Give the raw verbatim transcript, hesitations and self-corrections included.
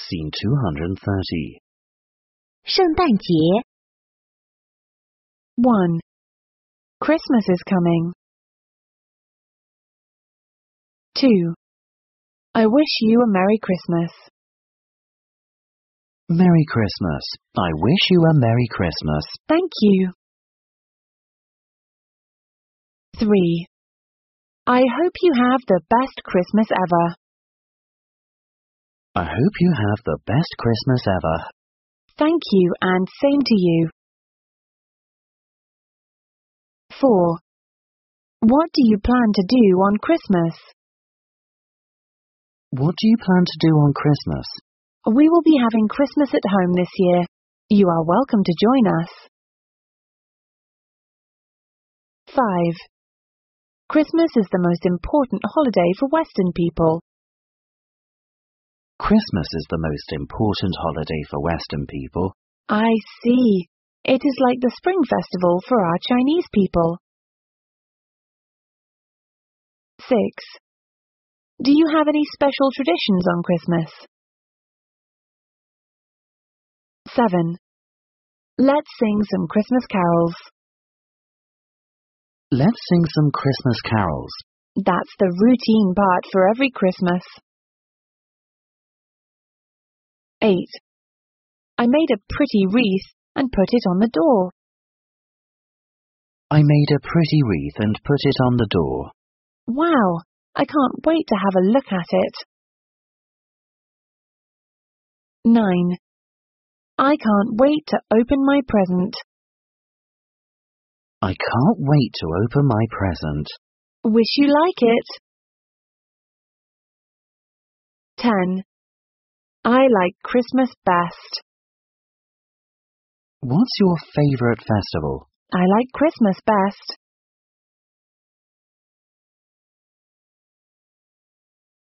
Scene two hundred thirty. 圣诞节 one. Christmas is coming. two. I wish you a Merry Christmas. Merry Christmas. I wish you a Merry Christmas. Thank you. three. I hope you have the best Christmas ever. I hope you have the best Christmas ever. Thank you, and same to you. four. What do you plan to do on Christmas? What do you plan to do on Christmas? We will be having Christmas at home this year. You are welcome to join us. five. Christmas is the most important holiday for Western people. Christmas is the most important holiday for Western people. I see. It is like the Spring Festival for our Chinese people. six. Do you have any special traditions on Christmas? seven. Let's sing some Christmas carols. Let's sing some Christmas carols. That's the routine part for every Christmas. eight. I made a pretty wreath and put it on the door. I made a pretty wreath and put it on the door. Wow, I can't wait to have a look at it. nine. I can't wait to open my present. I can't wait to open my present. Wish you like it. ten. I like Christmas best. What's your favorite festival? I like Christmas best.